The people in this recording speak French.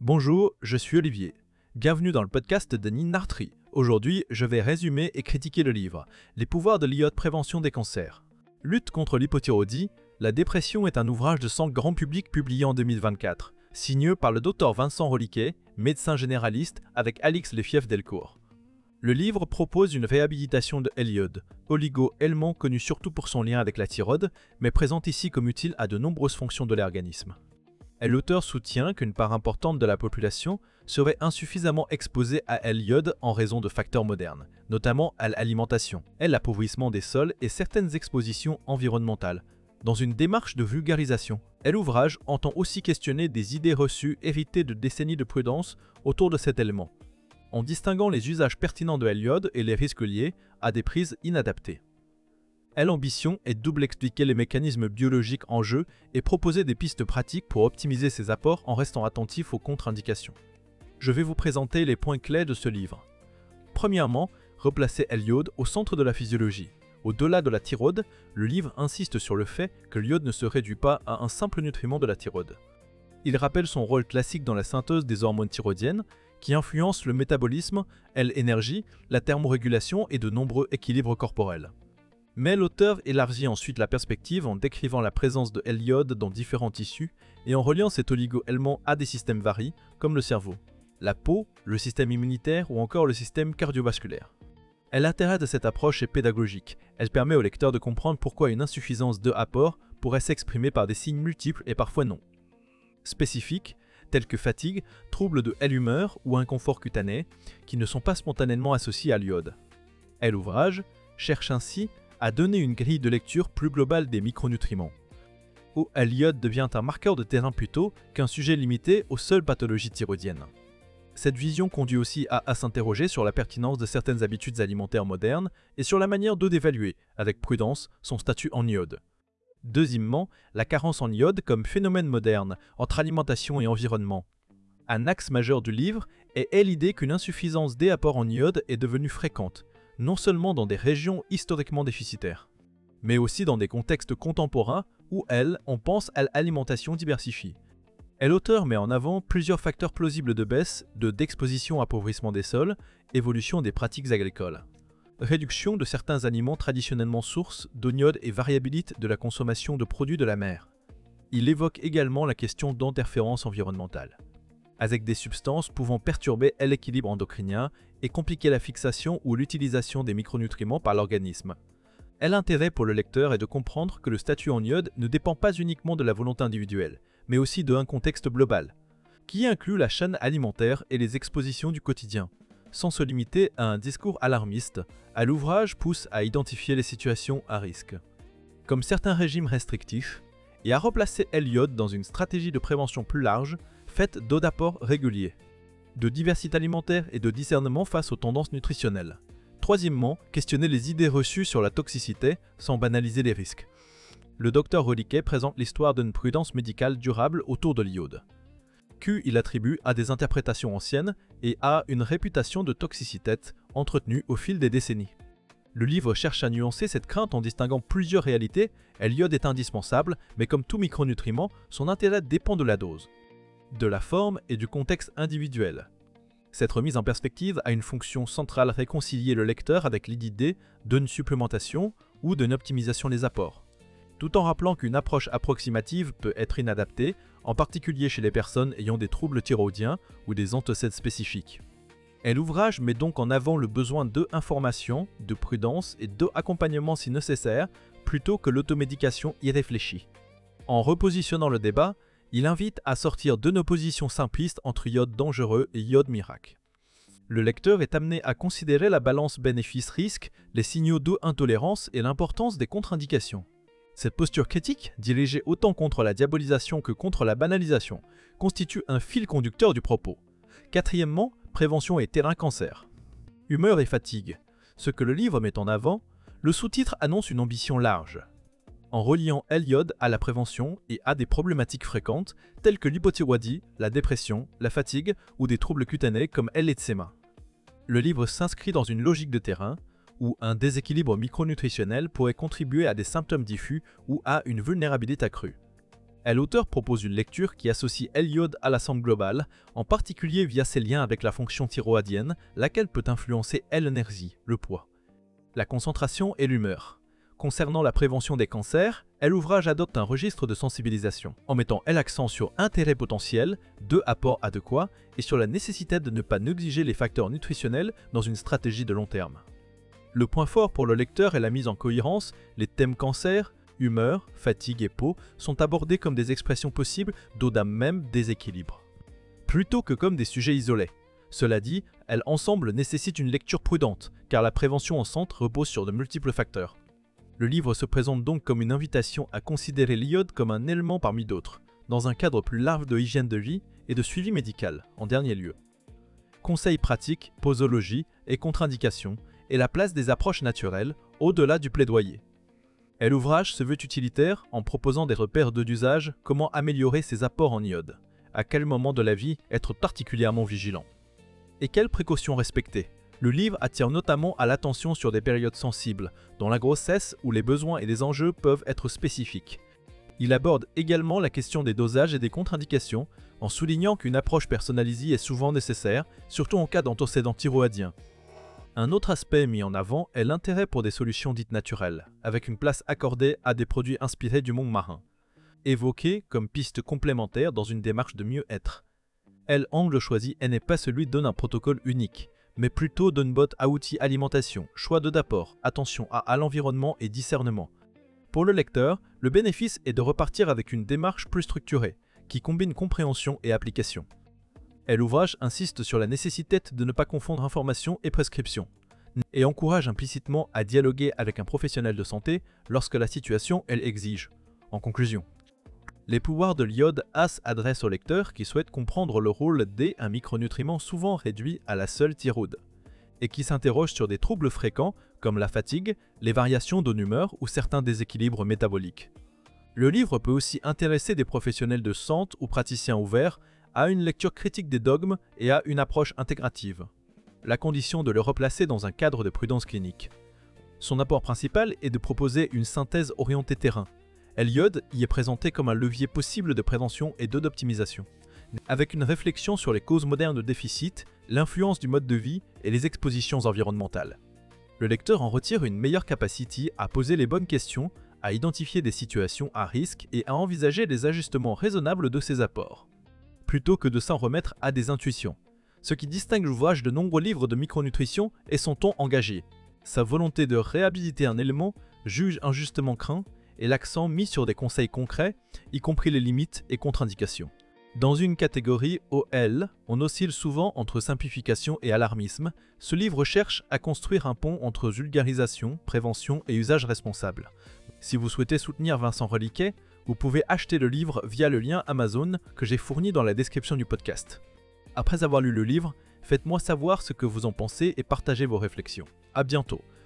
Bonjour, je suis Olivier. Bienvenue dans le podcast de Ninartri. Aujourd'hui, je vais résumer et critiquer le livre « Les pouvoirs de l'iode prévention des cancers ». Lutte contre l'hypothyroïdie, la dépression est un ouvrage de sang grand public publié en 2024, signé par le Dr Vincent Rolliquet, médecin généraliste, avec Alix Lefief-Delcourt. Le livre propose une réhabilitation de L-iode, oligo-élément connu surtout pour son lien avec la thyroïde, mais présente ici comme utile à de nombreuses fonctions de l'organisme. L'auteur soutient qu'une part importante de la population serait insuffisamment exposée à L-iode en raison de facteurs modernes, notamment à l'alimentation, l'appauvrissement des sols et certaines expositions environnementales. Dans une démarche de vulgarisation, l'ouvrage entend aussi questionner des idées reçues héritées de décennies de prudence autour de cet élément, en distinguant les usages pertinents de L-iode et les risques liés à des prises inadaptées. L'ambition est double expliquer les mécanismes biologiques en jeu et proposer des pistes pratiques pour optimiser ces apports en restant attentif aux contre-indications. Je vais vous présenter les points clés de ce livre. Premièrement, replacer L-iode au centre de la physiologie. Au-delà de la thyroïde, le livre insiste sur le fait que l'iode ne se réduit pas à un simple nutriment de la thyroïde. Il rappelle son rôle classique dans la synthèse des hormones thyroïdiennes, qui influencent le métabolisme, l'énergie, la thermorégulation et de nombreux équilibres corporels. Mais l'auteur élargit ensuite la perspective en décrivant la présence de L-iode dans différents tissus et en reliant cet oligo-élément à des systèmes variés comme le cerveau, la peau, le système immunitaire ou encore le système cardiovasculaire. L'intérêt de cette approche est pédagogique. Elle permet au lecteur de comprendre pourquoi une insuffisance de apport pourrait s'exprimer par des signes multiples et parfois non spécifiques, tels que fatigue, troubles de l'humeur ou inconfort cutané, qui ne sont pas spontanément associés à l'iode. L'ouvrage cherche ainsi à donner une grille de lecture plus globale des micronutriments, où l'iode devient un marqueur de terrain plutôt qu'un sujet limité aux seules pathologies thyroïdiennes. Cette vision conduit aussi à s'interroger sur la pertinence de certaines habitudes alimentaires modernes et sur la manière d'évaluer, avec prudence, son statut en iode. Deuxièmement, la carence en iode comme phénomène moderne entre alimentation et environnement. Un axe majeur du livre est l'idée qu'une insuffisance des apports en iode est devenue fréquente, non seulement dans des régions historiquement déficitaires, mais aussi dans des contextes contemporains où on pense à l'alimentation diversifiée. L'auteur met en avant plusieurs facteurs plausibles de baisse d'exposition à appauvrissement des sols, évolution des pratiques agricoles, réduction de certains aliments traditionnellement sources d'iode et variabilité de la consommation de produits de la mer. Il évoque également la question d'interférences environnementales, avec des substances pouvant perturber l'équilibre endocrinien et compliquer la fixation ou l'utilisation des micronutriments par l'organisme. L'intérêt pour le lecteur est de comprendre que le statut en iode ne dépend pas uniquement de la volonté individuelle, mais aussi d'un contexte global, qui inclut la chaîne alimentaire et les expositions du quotidien. Sans se limiter à un discours alarmiste, l'ouvrage pousse à identifier les situations à risque, comme certains régimes restrictifs, et à replacer l'iode dans une stratégie de prévention plus large, faite d'eau d'apport régulier, de diversité alimentaire et de discernement face aux tendances nutritionnelles. Troisièmement, questionner les idées reçues sur la toxicité sans banaliser les risques. Le Dr Rolliquet présente l'histoire d'une prudence médicale durable autour de l'iode, qu'il attribue à des interprétations anciennes et à une réputation de toxicité entretenue au fil des décennies. Le livre cherche à nuancer cette crainte en distinguant plusieurs réalités. L'iode est indispensable, mais comme tout micronutriment, son intérêt dépend de la dose, de la forme et du contexte individuel. Cette remise en perspective a une fonction centrale à réconcilier le lecteur avec l'idée d'une supplémentation ou d'une optimisation des apports, tout en rappelant qu'une approche approximative peut être inadaptée, en particulier chez les personnes ayant des troubles thyroïdiens ou des antécédents spécifiques. L'ouvrage met donc en avant le besoin d'information, de prudence et d'accompagnement si nécessaire, plutôt que l'automédication irréfléchie. En repositionnant le débat, il invite à sortir de nos positions simplistes entre iode dangereux et iode miracle. Le lecteur est amené à considérer la balance bénéfice-risque, les signaux d'intolérance et l'importance des contre-indications. Cette posture critique, dirigée autant contre la diabolisation que contre la banalisation, constitue un fil conducteur du propos. Quatrièmement, prévention et terrain cancer. Humeur et fatigue. Ce que le livre met en avant, le sous-titre annonce une ambition large, en reliant l'iode à la prévention et à des problématiques fréquentes telles que l'hypothyroïdie, la dépression, la fatigue ou des troubles cutanés comme l'eczéma. Le livre s'inscrit dans une logique de terrain où un déséquilibre micronutritionnel pourrait contribuer à des symptômes diffus ou à une vulnérabilité accrue. L'auteur propose une lecture qui associe Eliot à la somme globale, en particulier via ses liens avec la fonction thyroïdienne, laquelle peut influencer l'énergie, le poids, la concentration et l'humeur. Concernant la prévention des cancers, l'ouvrage adopte un registre de sensibilisation, en mettant l'accent sur intérêt potentiel, apports adéquats et sur la nécessité de ne pas négliger les facteurs nutritionnels dans une stratégie de long terme. Le point fort pour le lecteur est la mise en cohérence, les thèmes cancer, humeur, fatigue et peau sont abordés comme des expressions possibles d'au-delà même déséquilibre, plutôt que comme des sujets isolés. Cela dit, elles ensemble nécessitent une lecture prudente, car la prévention en santé repose sur de multiples facteurs. Le livre se présente donc comme une invitation à considérer l'iode comme un élément parmi d'autres, dans un cadre plus large de hygiène de vie et de suivi médical, en dernier lieu. Conseils pratiques, posologie et contre-indications, et la place des approches naturelles, au-delà du plaidoyer. L'ouvrage se veut utilitaire en proposant des repères d'usage, comment améliorer ses apports en iode, à quel moment de la vie être particulièrement vigilant. Et quelles précautions respecter? Le livre attire notamment à l'attention sur des périodes sensibles, dont la grossesse où les besoins et les enjeux peuvent être spécifiques. Il aborde également la question des dosages et des contre-indications, en soulignant qu'une approche personnalisée est souvent nécessaire, surtout en cas d'antécédents thyroïdiens. Un autre aspect mis en avant est l'intérêt pour des solutions dites naturelles, avec une place accordée à des produits inspirés du monde marin, évoqués comme piste complémentaire dans une démarche de mieux-être. L'angle choisi n'est pas celui d'un protocole unique, mais plutôt d'une botte à outils alimentation, choix d'apport, attention à l'environnement et discernement. Pour le lecteur, le bénéfice est de repartir avec une démarche plus structurée, qui combine compréhension et application. L'ouvrage insiste sur la nécessité de ne pas confondre information et prescription, et encourage implicitement à dialoguer avec un professionnel de santé lorsque la situation l'exige. En conclusion, les pouvoirs de l'iode s'adressent au lecteur qui souhaite comprendre le rôle d'un micronutriment souvent réduit à la seule thyroïde, et qui s'interroge sur des troubles fréquents comme la fatigue, les variations de humeur ou certains déséquilibres métaboliques. Le livre peut aussi intéresser des professionnels de santé ou praticiens ouverts à une lecture critique des dogmes et à une approche intégrative, la condition de le replacer dans un cadre de prudence clinique. Son apport principal est de proposer une synthèse orientée terrain. L'iode y est présenté comme un levier possible de prévention et d'optimisation, avec une réflexion sur les causes modernes de déficit, l'influence du mode de vie et les expositions environnementales. Le lecteur en retire une meilleure capacité à poser les bonnes questions, à identifier des situations à risque et à envisager les ajustements raisonnables de ses apports, plutôt que de s'en remettre à des intuitions. Ce qui distingue l'ouvrage de nombreux livres de micronutrition est son ton engagé, sa volonté de réhabiliter un élément juge injustement craint et l'accent mis sur des conseils concrets, y compris les limites et contre-indications. Dans une catégorie OL, on oscille souvent entre simplification et alarmisme. Ce livre cherche à construire un pont entre vulgarisation, prévention et usage responsable. Si vous souhaitez soutenir Vincent Reliquet, vous pouvez acheter le livre via le lien Amazon que j'ai fourni dans la description du podcast. Après avoir lu le livre, faites-moi savoir ce que vous en pensez et partagez vos réflexions. À bientôt.